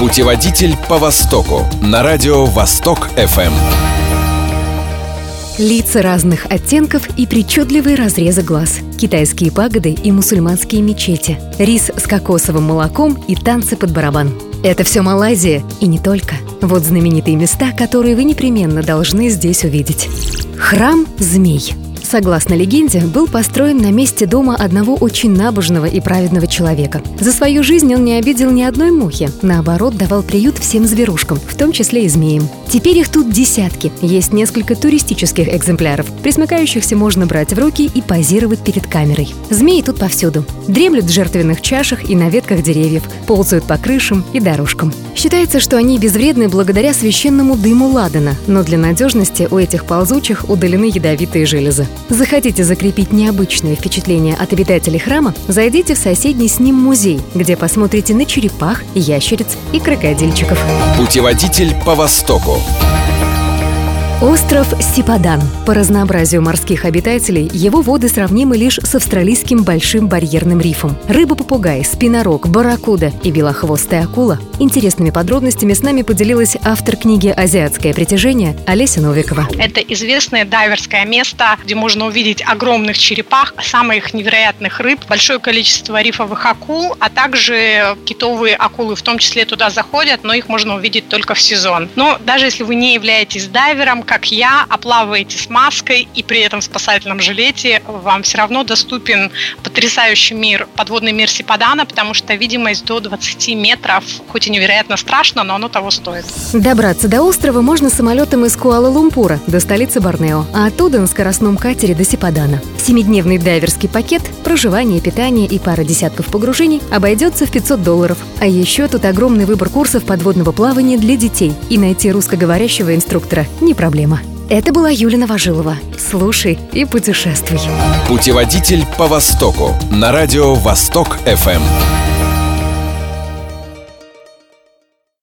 Путеводитель по Востоку на радио Восток-ФМ. Лица разных оттенков и причудливые разрезы глаз, китайские пагоды и мусульманские мечети, рис с кокосовым молоком и танцы под барабан. Это все Малайзия, и не только. Вот знаменитые места, которые вы непременно должны здесь увидеть. Храм Змей. Согласно легенде, был построен на месте дома одного очень набожного и праведного человека. За свою жизнь он не обидел ни одной мухи, наоборот, давал приют всем зверушкам, в том числе и змеям. Теперь их тут десятки, есть несколько туристических экземпляров. Присмыкающихся можно брать в руки и позировать перед камерой. Змеи тут повсюду. Дремлют в жертвенных чашах и на ветках деревьев, ползают по крышам и дорожкам. Считается, что они безвредны благодаря священному дыму ладана, но для надежности у этих ползучих удалены ядовитые железы. Захотите закрепить необычное впечатление от обитателей храма? Зайдите в соседний с ним музей, где посмотрите на черепах, ящериц и крокодильчиков. Путеводитель по Востоку. Остров Сипадан. По разнообразию морских обитателей его воды сравнимы лишь с австралийским большим барьерным рифом. Рыба-попугай, спинорог, барракуда и белохвостая акула. Интересными подробностями с нами поделилась автор книги «Азиатское притяжение» Олеся Новикова. Это известное дайверское место, где можно увидеть огромных черепах, самых невероятных рыб, большое количество рифовых акул, а также китовые акулы в том числе туда заходят, но их можно увидеть только в сезон. Но даже если вы не являетесь дайвером, как я, оплаваете с маской и при этом в спасательном жилете, вам все равно доступен потрясающий мир, подводный мир Сипадана, потому что видимость до 20 метров, хоть и невероятно страшно, но оно того стоит. Добраться до острова можно самолетом из Куала-Лумпура до столицы Борнео, а оттуда на скоростном катере до Сипадана. 7-дневный дайверский пакет, проживание, питание и пара десятков погружений обойдется в $500. А еще тут огромный выбор курсов подводного плавания для детей, и найти русскоговорящего инструктора не проблема. Это была Юлия Новожилова. Слушай и путешествуй. Путеводитель по Востоку на радио Восток-ФМ.